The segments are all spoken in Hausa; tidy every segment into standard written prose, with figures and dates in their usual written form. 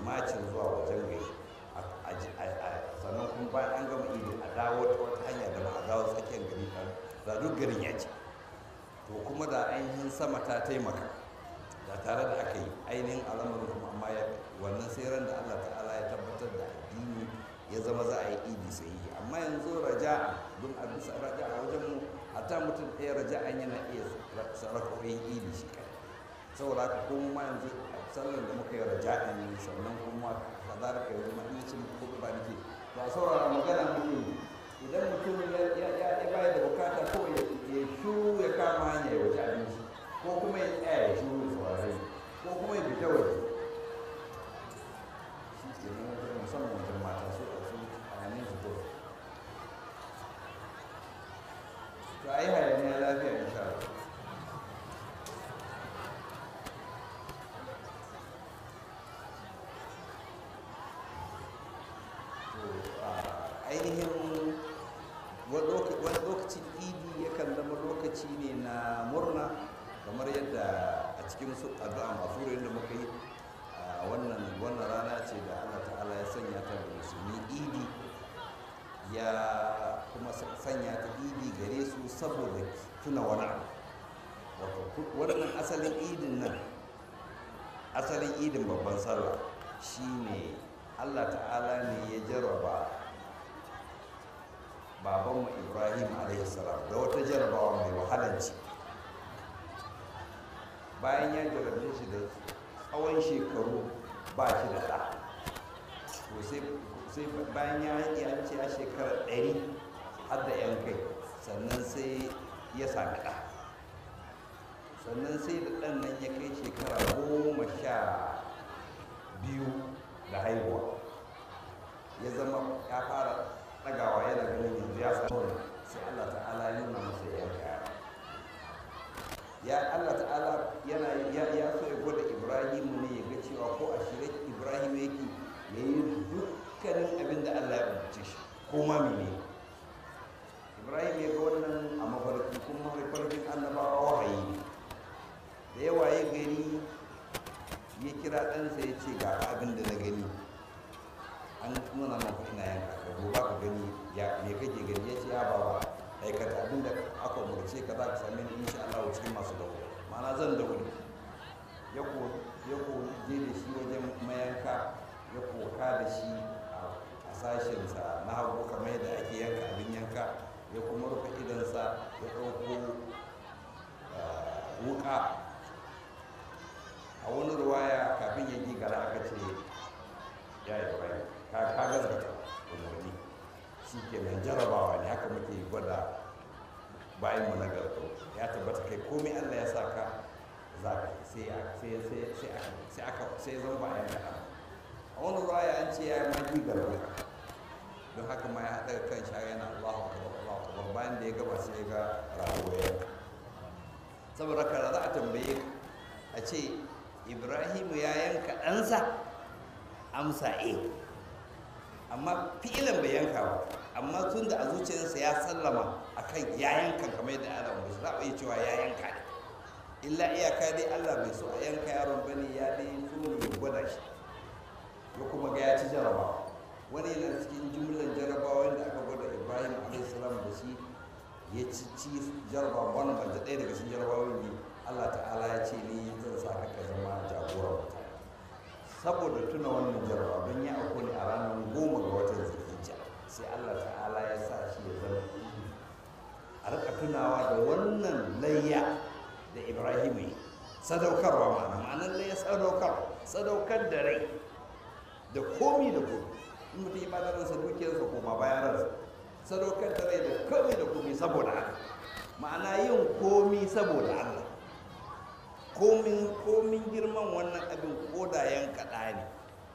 macin zuwa wajen gari sannan kuma bayan an gama idi a dawo ta wata hanya da ba a dawo tsakiyar gari da duk garin ya ce to kuma da ainihin sama ta taimaka da tare da aka yi ainihin al'amarin kuma amma wannan sai ran da Allah ta'ala ya tabbatar da addini ya zama za a yi idi sai yi amma yanzu raja'a don a bisa raja'a wajen mu hatta mutum ɗaya raja'an yana iya sarrafoyin idi shi kai saboda haka kuma ma yanzu a sallar da muka yi raja'a ne sannan kuma kazalika yanzu mahimmancin ko ba nake to a saurara magana muke idan mutum ya bayar da bukata ko ya shuru ya kama hanya ya wuce abinci ko kuma ya tsaya ya shuru ya saurare ko kuma ya fita waje shi ke nan wajen musamman wajen mata su a su a hannun su kawai to a yi hayaniya lafiya insha Allah ainihin wani lokacin idi yakan zama lokaci ne na murna kamar yadda a cikin su addu'a masu da muka yi wannan rana ce da Allah ta'ala ya sanya ta da musulmi idi ya kuma sanya ta idi gare su saboda tuna wani abu wato wannan asalin idin nan asalin idin babban sallah shine Allah ta'ala ne ya jarraba babanmu Ibrahim alaihissalam da wata jarrabawa mai wahalanci bayan ya jarrabe shi da tsawon shekaru ba shi da ɗa to sai bayan ya ce a shekara 100 har da 'yan kai sannan sai ya sami ɗa sannan sai da ɗan nan ya kai shekara 12 da haihuwa ya zama ya fara ɗagawa yana ganin yanzu ya samu sai Allah ta'ala ya nuna masa ya Allah ta'ala ya so ya gwada Ibrahim ne ya ga cewa ko a shirye Ibrahim yake ya yi dukkanin abin da Allah ya umarce shi ko ma mene Ibrahim ya ga wannan a mafarki kuma mafarkin annabawa wahayi ne da yawa ya gari ya kira ɗansa ya ce ga abin da na gani an nuna maka ina yanka ka gobe ka gani ya me kake gani ya ce ya baba aikata abin da aka umarce ka za ka same ni insha Allah cikin masu dawo ma'ana zan da wuri ya ko je da shi wajen mayanka ya koka da shi a sashensa na hagu kamar yadda ake yanka abin yanka ya kuma rufe idansa ya ɗauko wuka a wani ruwaya kafin ya gigara aka ce ya yi bai ka gazgata umarni shi ke nan jarabawa ne haka muke gwada bayan mu na garko ya tabbata kai komai Allah ya saka za ka sai zan ba yan kaɗa a wani ruwaya an ce ya yi ma gigara don haka ma ya haɗa kan shi yana Allahu akbar bayan da ya gaba sai ga rago ya saboda kada za a tambaye a ce Ibrahimu ya yanka ɗansa amsa amma fi'ilan bai yanka ba amma tun da a zuciyarsa ya sallama akan ya yanka kamar yadda Allah bai za a iya cewa ya yanka ne illa iyaka dai Allah bai so a yanka yaron bane ya dai so ne ya gwada shi ya kuma ga ya ci jarabawa wani yana cikin jumlan jarabawa da aka gwada Ibrahim alaihi salam da shi ya ci jarabawa wannan ban da ɗaya daga cikin jarabawoyin ne Allah ta'ala ya ce ni zan sa ka zama jagoran mutane saboda tuna wannan jarabawa don ya auku ne a ranar 10 ga watan zulhijja sai Allah ta'ala ya sa shi ya zama a rika tunawa da wannan layya da Ibrahim yi sadaukarwa ma'anar layya sadaukar da rai da komi da komi in mutum ya bada ransa dukiyarsa koma bayan ransa sadaukar da rai da komi da komi saboda haka ma'ana yin komi saboda Allah komin girman wannan abin kodayen kaɗa ne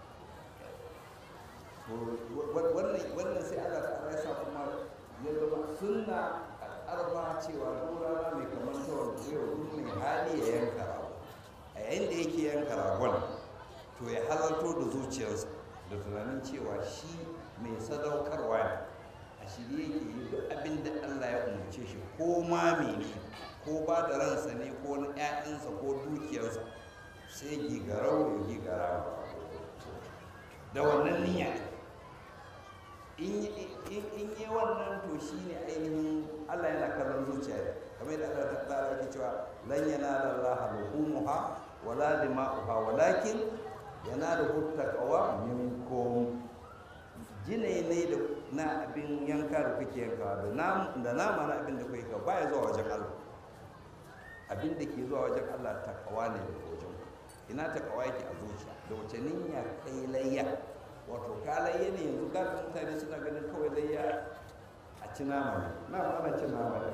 wannan sai Allah ta ya sa kuma ya zama sunna arba cewa rana mai kamar tawar yau duk mai hali ya yanka rago a yayin da yake yanka ragon to ya halarto da zuciyarsa da tunanin cewa shi mai sadaukarwa ne a shirye yake yi duk abin da Allah ya umarce shi ko ma mene ko ba da ransa ne ko na 'ya'yansa ko dukiyarsa sai gigarau ya gigara da wannan niyya in yi wannan to shi ne ainihin Allah yana kallon zuciya kamar yadda Allah ta ke cewa lan yanala Allah luhumuha wala dima'uha walakin yanaluhu taqwa minkum jinai ne da na abin yanka da kuke yanka da nama na abin da kuke yanka baya zuwa wajen Allah abin da ke zuwa wajen Allah taqwa ne da wajen ina taqwa yake a zuciya da wace niyya kai layya wato ka layya ne yanzu ga mutane suna ganin kawai layya a ci nama ne ana cin nama ne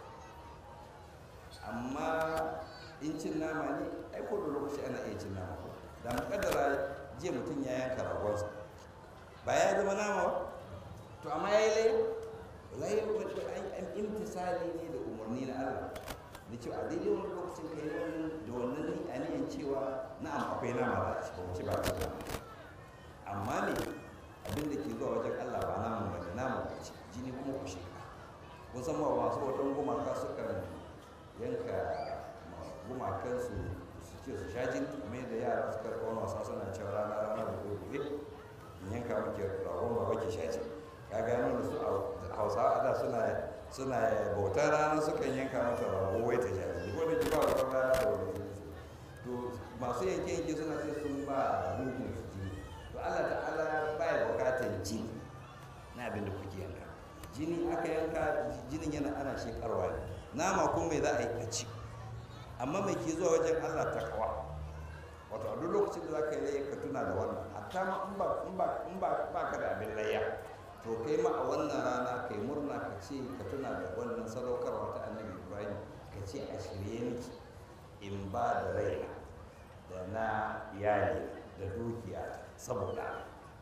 amma in cin nama ne ai ko da lokaci ana iya cin nama da mukaddara jiya mutum ya yanka ragonsa ba ya zama nama ba to amma ya yi layya an imtisali ne da umarni na Allah da cewa a daidai wani lokacin ka yi da wannan ni a niyan cewa na'am akwai nama da ci ba ta nama amma ne abin da ke zuwa wajen Allah ba namun ba ne namun ba ce jini kuma ku sheka kun san ba masu wajen gumaka sukan yanka gumakansu su ce su sha jini kamar yadda yara suka kawo wasa suna cewa rana da gobe in yanka muke ragon ba wake sha jini ka gano da su a hausawa da suna bautar rana sukan yanka mata rago wai ta sha jini ko da ki ba wata rana da wani to masu yanke suna ce sun ba mugun su jini to Allah ta'ala baya bukatar jini na abin da kuke yanka jini aka yanka jinin yana ana shekarwa ne nama ko mai za a yi kaci amma mai ke zuwa wajen Allah takawa wato a duk lokacin da za ka yi layya ka tuna da wannan hatta ma in ba ka da abin layya to kai ma a wannan rana kai murna ka ce ka tuna da wannan sadaukarwa ta annabi Ibrahim ka ce a shirye miki in ba da raina da na iyali da dukiya saboda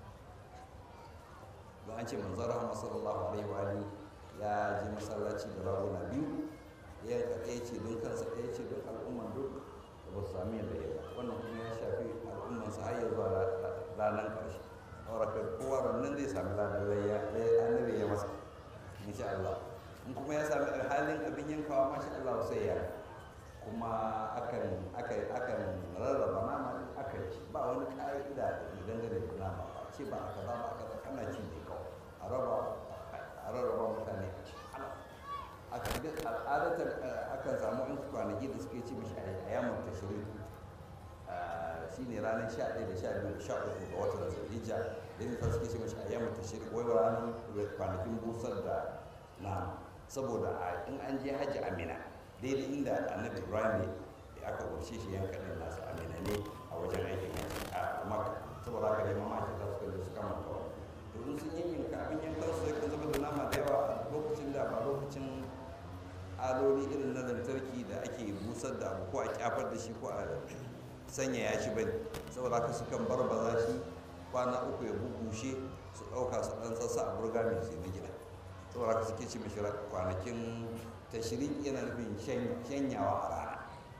don an ce manzon rahama sallallahu alaihi wa alihi ya je masallaci da raguna biyu ya yanka ɗaya ce don kansa ɗaya ce don al'umman duk da ba su sami yadda ya ba wannan kuma ya shafi al'ummansa har ya zuwa ranar ƙarshe ɗaurakar kowa nan zai sami ranar annabi ya masa insha Allah in kuma ya sami halin abin yankawa masha Allah sai ya kuma akan rarraba nama aka ci ba wani ƙa'ida da dangane da nama ba ce ba aka ba aka ba kana ci ne kawai a rarraba mutane a ci al'adatar akan samu in kwanaki da suke ci mishi a yamun tashirin shi ne ranar 11 da 12 da 13 ga watan zulhijja da yin suke ci mishi a yamun tashirin wai ranar kwanakin busar da nama saboda in an je hajji amina daidai inda annabi ibrahim ne da aka umarce shi yanka ɗin nasu amina ne a wajen aikin a maka saboda haka ne mamaki ta suka da suka manta wani domin sun yi yanka abin yankan su yakan zama da nama da yawa a lokacin da ba lokacin aloli irin na lantarki da ake busar da abu ko a kyafar da shi ko a sanyaya shi bane saboda haka sukan barbaza shi kwana uku ya bubushe su ɗauka su ɗan sassa a burga mai sai na gida saboda haka suke ci mashi kwanakin tashirin yana nufin shanyawa a rana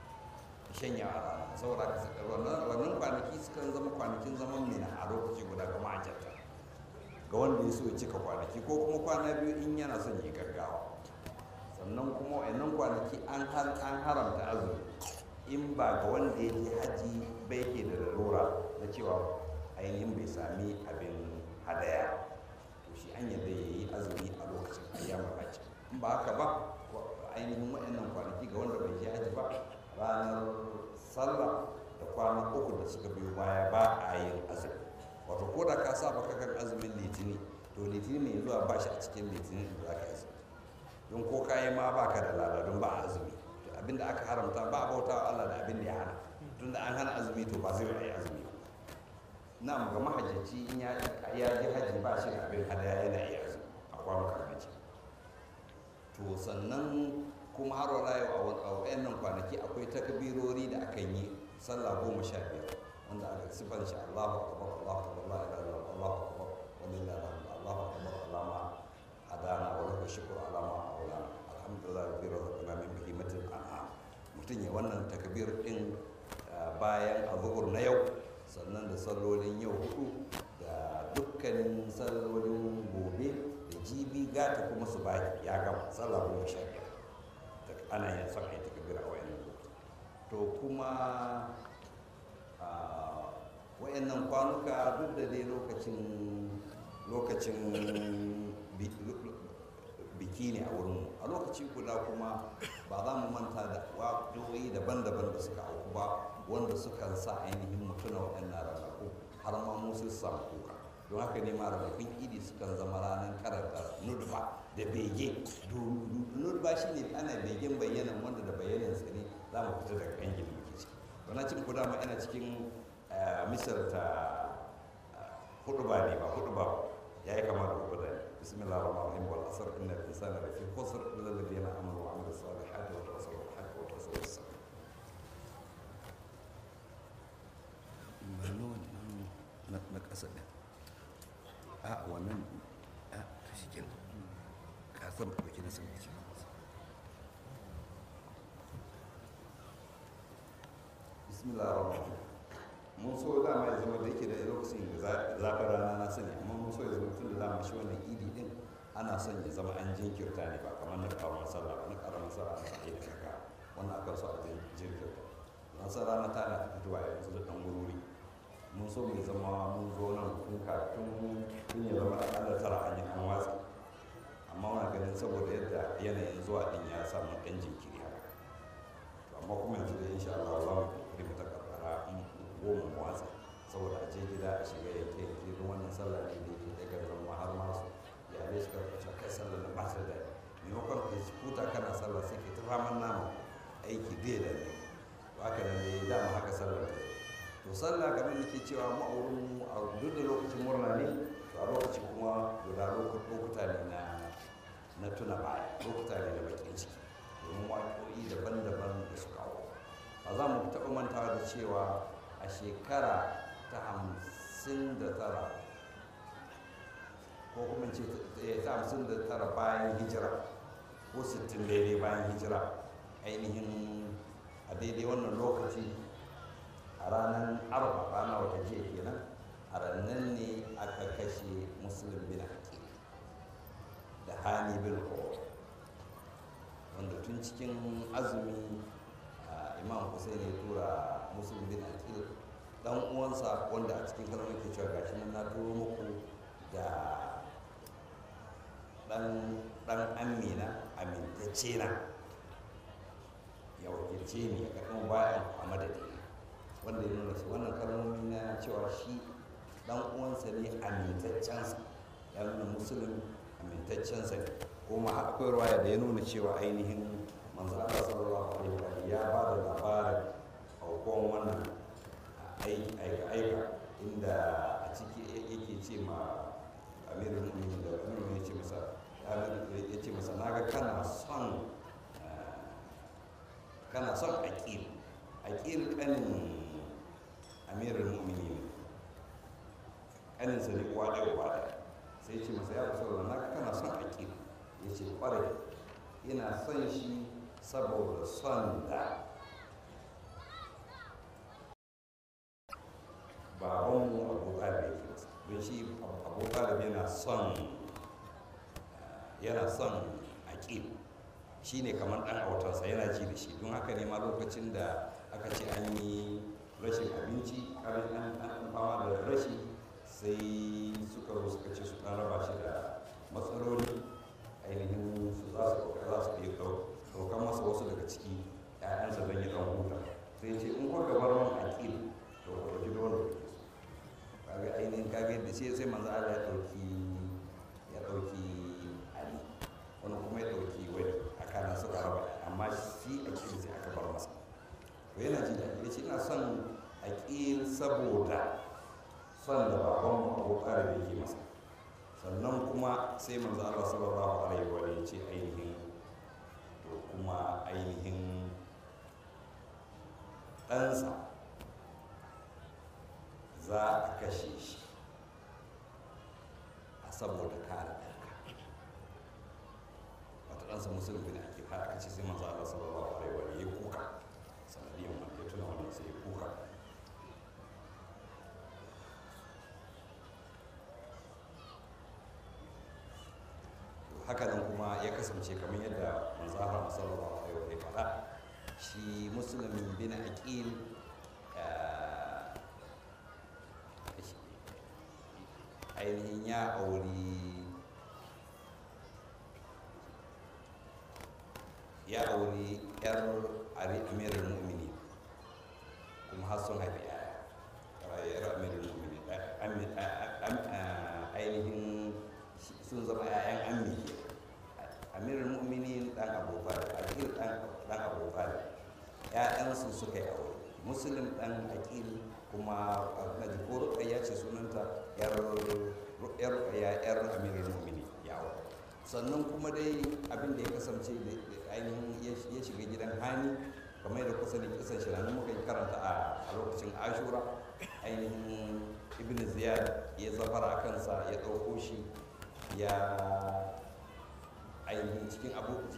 saboda haka wannan kwanaki sukan zama kwanakin zaman mina a lokaci guda ga ma'ajata ga wanda ya so ya cika kwanaki ko kuma kwana biyu in yana son yi gaggawa sannan kuma wayannan kwanaki an haramta azumi in ba ga wanda ya je haji bai ke da larura na cewa ainihin bai sami abin hadaya to shi an yadda ya yi azumi a lokacin ayyamar haji in ba haka ba ainihin wayannan kwanaki ga wanda bai je haji ba ranar sallah da kwana uku da suka biyo baya ba a yin azumi wato ko da ka saba kakan azumin litini to litini mai zuwa ba shi a cikin litinin da za ka yi don ko kayi ma ba ka da lada don ba a azumi to abinda aka haramta ba a bauta wa Allah da abin da ya hana tun da an hana azumi to ba zai yi azumi ba na ga mahajjaci in ya ji hajji ba shi da abin hadaya yana iya azumi a kwanukan hajji to sannan kuma har wala yau a wayannan kwanaki akwai takbirori da akan yi sallah 15 wanda aka sifar shi Allahu akbar Allahu akbar la ilaha illallah Allahu akbar walillahi alhamd Allahu akbar alama hadana wa lahu shukru alama aulana alhamdulillah rabbil alamin min bihimatil an'am mutun ya wannan takbir din bayan azhur na yau sannan da sallolin yau hudu da dukkanin sallolin gobe da jibi gata kuma su baki ya gama sallah 15 ana yin son ai takbir a wayannan to kuma waɗannan kwanuka duk da dai lokacin biki ne a wurinmu a lokaci guda kuma ba za mu manta da waƙoƙi daban-daban da suka auku ba wanda sukan sa ainihin mutuna waɗannan ranaku har ma mu su samu kuka don haka ne ma ranakun idi sukan zama ranar karanta nudba da bege nudba shi ne ana begen bayyanan wanda da bayyanansa ne za mu fita daga ƙangin muke ciki wani cin kuda ma ina cikin misar ta huduba ne ba huduba ya yi kama da huduba ne bismillah rahman rahim wal asr inna al-insana lafi khusr illa alladhina amanu wa amilus salihati wa tawassaw bil haqqi wa tawassaw bis sabr na ƙasa ɗin a wannan a shi ke ƙasar ɗauki na sun wuce bismillah mun so dama ya zama da yake da lokacin da zafin rana na sani amma mun so ya zama tun da dama shi wannan idi din ana son ya zama an jinkirta ne ba kamar na karamar sallah ba na karamar sallah na sa'i da kaka wannan akan so a jinkirta na san rana ta na fitowa yanzu da ɗan wuri mun so mai zama mun zo nan tun ya zama da tara an yi an watsi amma wani ganin saboda yadda yanayin zuwa din ya samu ɗan jinkiri haka amma kuma yanzu da insha Allah za mu kokari mu ta karkara goma mu watsi saboda a je gida a shiga yanke yanke don wannan sallah ne da yake daga zama har ma su iyalai suka rubuta kai sallah da ba ta da maimakon ka huta kana sallah sai ka ta faman nama aiki bai da ne haka nan dai dama haka sallah ta to sallah kamar da ke cewa ma'aurin a duk da lokacin murna ne to a lokaci kuma guda lokuta ne na tuna baya lokuta ne da bakin ciki domin waƙoƙi daban-daban da suka hau ba za mu taɓa mantawa da cewa a shekara ta 59 ko kuma ce ta 59 bayan hijira ko 60 daidai bayan hijira ainihin a daidai wannan lokaci a ranar arba rana wata jiya kenan a ranar ne aka kashe musulun bin haƙi da hani bin kowa wanda tun cikin azumi imam hussein ya tura musulun bin haƙi dan uwansa wanda a cikin kalmar ke cewa gashi nan na turo muku da dan amina amintacce na ya wakilce ni ya karɓi bayan a madadina wanda ya nuna shi wannan kalmomi na cewa shi dan uwansa ne amintaccensa ya nuna musulun amintaccensa ne kuma akwai ruwaya da ya nuna cewa ainihin manzo Allah sallallahu alaihi wa ya ba da labarin aukuwan wannan aika inda a ciki yake ce ma amirul mu'minin da amirul ya ce masa naga kana son aqil kanin amirul mu'minin kanin sa ne uwa ɗaya uwa ɗaya sai ce masa ya kusa da naga kana son aqil ya ce kwarai ina son shi saboda son da babanmu abu talib yake masa don shi abu talib yana son aqil shi ne kamar ɗan autarsa yana ji da shi don haka ne ma lokacin da aka ce an yi rashin abinci karin an fama da rashi sai suka zo suka ce su ɗan raba shi da matsaloli ainihin su za su iya ɗaukan masa wasu daga ciki ‘ya'yansa don yi ɗan huta sai ce in kwa gabar man aƙil to ku ɗauki da wanda kuke so kaga ainihin kaga yadda sai manzo Allah ya ɗauki Ali wani kuma ya ɗauki wani a kana suka raba amma shi aƙil sai aka bar masa to yana ji da ya ce ina son aƙil saboda son da babanmu Abu Talib yake masa sannan kuma sai manzo Allah sallallahu alaihi wa ya ce ainihin to kuma ainihin ɗansa za a kashe shi a saboda kare ɗanka wata ɗansa musulmi ne ake har aka ce sai manzo Allah sallallahu alaihi wa ya kuka sanadiyan wanda ya tuna wannan sai ya kuka hakanan kuma ya kasance kamar yadda manzo Allah sallallahu alaihi wa ya faɗa shi muslim bin aqil ainihin ya auri yar amirul mu'mini kuma har sun haifi yar amirul mu'mini ainihin sun zama 'ya'yan ammi amirul mu'mini dan abu talib aqil dan abu talib 'ya'yansu suka yi aure muslim dan aqil kuma na jiko ruqayya ce sunanta yar amirul mu'mini ya aure sannan kuma dai abin da ya kasance da ainihin ya shiga gidan hani kamar da kusa da kisan shi ranar muka yi karanta a lokacin ashura ainihin ibn ziyad ya zafara a kansa ya ɗauko shi ya ainihin cikin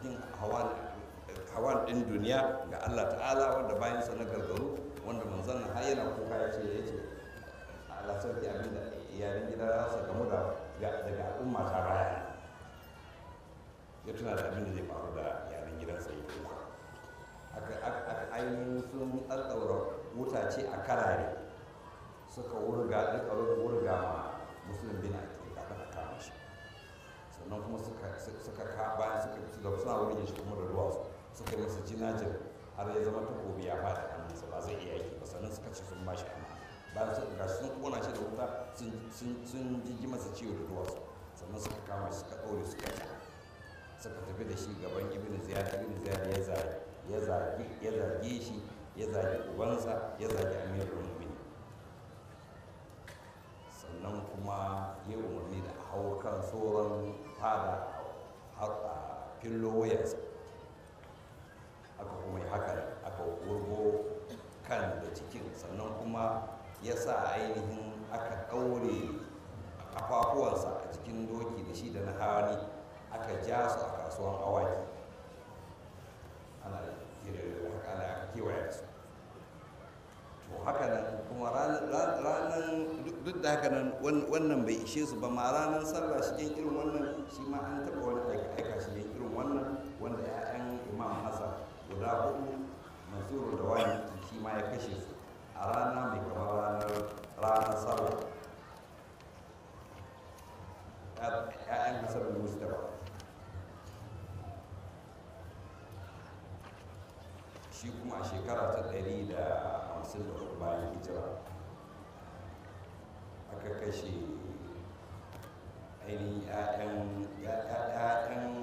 hawan ɗin duniya ga Allah ta'ala wanda bayan sa na gargaru wanda manzon har yana kuka ya ce Allah sarki abin da iyalin gida za su gamu daga al'umma ta baya ya tuna da abin da zai faru da iyalin gidansa ya kuka ainihin sun ɗaɗɗaura wutace a karare suka wurga ma musulun bin ake kafin a kama shi sannan kuma bayan suka suna wurin shi kuma da duwatsu suka yi masa jinajin har ya zama takobi ya faɗi hannunsa ba zai iya yaki ba sannan suka ce sun bashi amma bayan suka gashi sun kona shi da wuta sun jiji masa ciwo da duwatsu sannan suka kama shi suka ɗaure suka ja suka tafi da shi gaban ibn ziyad ya zage shi ya zage ubansa ya zage amirul mu'minin sannan kuma ya umarni da hau kan tsoron fada har a fillo wayarsa aka kuma yi haka aka wurgo kan da cikin sannan kuma ya sa ainihin aka ɗaure kafafuwansa a cikin doki da shi da na hawani aka ja su a kasuwan awaki ana kewaye su to haka nan kuma ranar duk da haka nan wannan bai ishe su ba ma ranar sallah shi irin wannan shi ma an taɓa wani aika shi irin wannan wanda 'ya'yan imam hassan guda hudu mansuru da wani shi ma ya kashe su a rana mai kamar ranar sallah 'ya'yan hassan da mustapha shi kuma a shekara ta 154 bayan hijira aka kashe ainihin 'ya'yan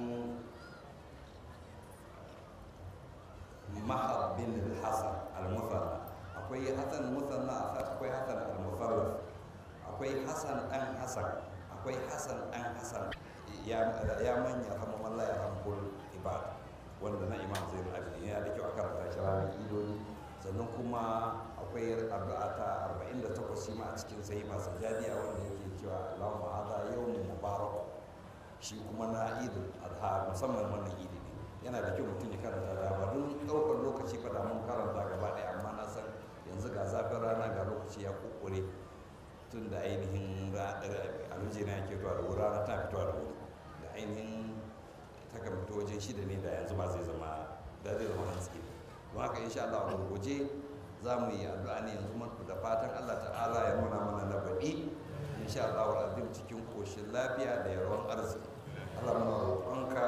mahab bin hassan al-musanna akwai hassan musanna akwai hassan al-musallaf akwai hassan dan hassan akwai hassan dan hassan ya manya hamman la ya rabbul ibad wanda na imam zainul abidin yana da kyau a karanta shi ranar idoni sannan kuma akwai addu'a ta 48 shi ma a cikin sahifa sajadiya wanda yake cewa Allahumma hadha yawmun mubarak shi kuma na idul adha musamman wannan idi ne yana da kyau mutum ya karanta da ba don ɗaukar lokaci fa da mun karanta gaba ɗaya amma na san yanzu ga zafin rana ga lokaci ya kokore tun da ainihin aluje na yake fitowa da wuri rana ta fitowa da wuri da ainihin ta kan fito wajen shida ne da yanzu ba zai zama hantsi don haka insha Allah a gurguje za mu yi addu'a ne yanzu da fatan Allah ta'ala ya nuna mana na baɗi insha Allah wa azim cikin koshin lafiya da yawan arziki Allah muna roƙonka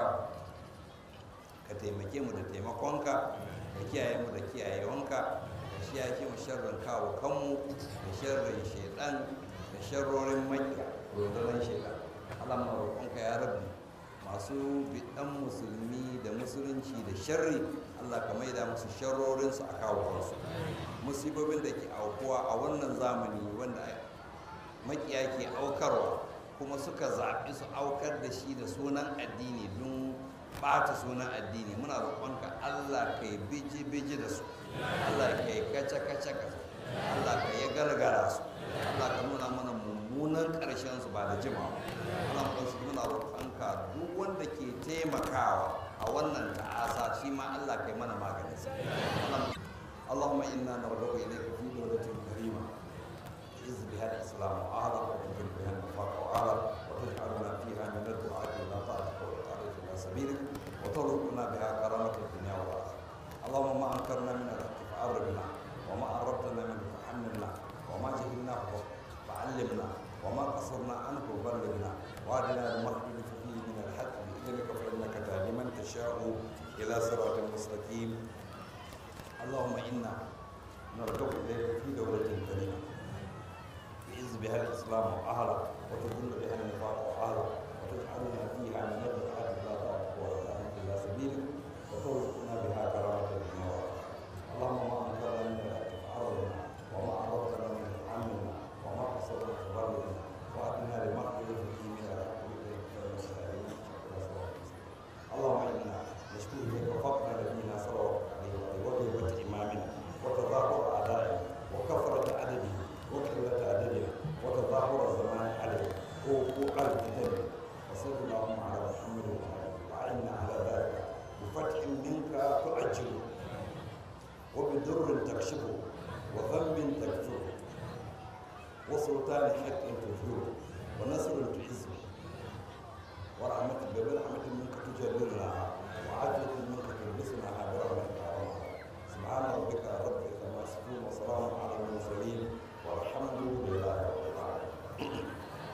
ka taimake mu da taimakonka ka kiyaye mu da kiyayewanka ka shiyake mu sharrin kawo kanmu da sharrin shaidan da sharrorin makiya rundunar shaidan Allah muna roƙonka ya rabbi masu bidan musulmi da musulunci da sharri Allah ka maida musu sharrorinsu a kawo kansu musibobin da ke aukuwa a wannan zamani wanda makiya ke aukarwa kuma suka zaɓi su aukar da shi da sunan addini don ɓata sunan addini muna roƙonka Allah ka yi biji-biji da su Allah ka yi kace-kace ka su Allah ka yi gargara su Allah ka nuna mana mummunan ƙarshen su ba da jimawa muna roƙonka duk wanda ke taimakawa a wannan ta'asa shi ma Allah kai mana maganin sa اللهم إنا نرجو إليك في دولة كريمة تعز بها الإسلام وأعلى وتذل بها النفاق وأعلى وتجعلنا فيها من الدعاة إلى طاعتك والإطاعة إلى سبيلك وترزقنا بها كرامة الدنيا والآخرة اللهم ما أنكرنا من الحق فعرفنا وما عرفتنا منه فحملنا وما جهلناه فعلمنا وما قصرنا عنه بلغنا وعدنا المخرج فيه من الحق بإذنك فإنك تهدي من تشاء إلى صراط مستقيم. اللهم إنا نرجو إليك في دولة كريمة تعز بها الإسلام وأهله وتذل بها النفاق وأهله وتجعلنا فيها من الدعاة لا تعرف وتعرف إلى سبيلك وترزقنا بها كرامة الدنيا والآخرة. اللهم ما أنكرنا من الحق فعرضنا وما عرضنا من عملنا وما قصرنا فبلغنا وأتنا لمغفرة فيه من الحق بإذنك فالمستعين. اللهم إنا نشكو إليك فقر نبينا صلى الله عليه وسلم وغيبة إمامنا وتظاهر أعدائنا وكثرة عدده وقلة عدده وتظاهر الزمان عليه ووقوع الفتن. وصل اللهم على محمد وعنا على ذلك بفتح منك تعجله وبدر تكشفه وذنب تكفره وسلطان حق تظهره ونصر تعزه برحمة منك تجللنا وعدل منك تلبسنا برحمتك يا رب. سبحان ربك رب العزة عما يصفون وسلام على المرسلين والحمد لله رب العالمين.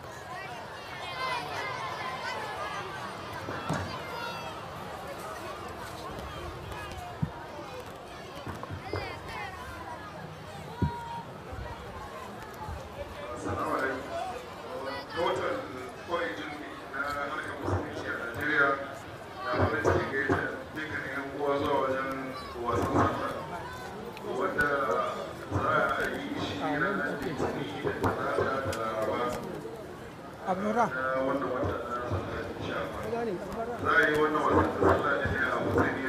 Abnura. Za a yi wannan wasan da sallah ne a Hussaini